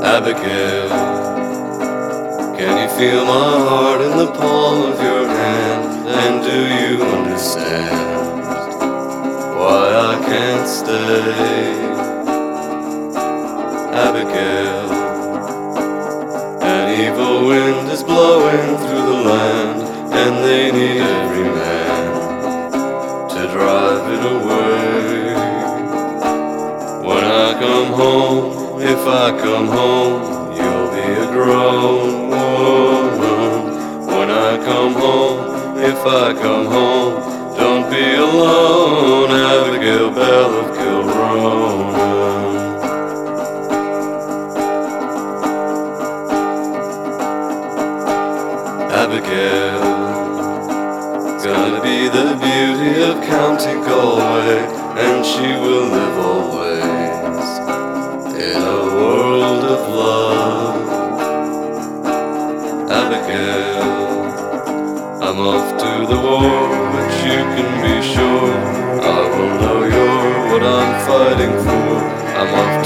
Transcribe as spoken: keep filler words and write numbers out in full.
Abigail, can you feel my heart in the palm of your hand? And do you understand why I can't stay? Abigail, an evil wind is blowing through the land, and they need every man to drive it away. When I come home, if I come home, you'll be a grown woman. When I come home, if I come home, don't be alone, Abigail Bell of Kilronan. Abigail, gonna be the beauty of County Galway, and she will live always in a world of love. Abigail, I'm off to the war, but you can be sure I will know you're what I'm fighting for. I'm off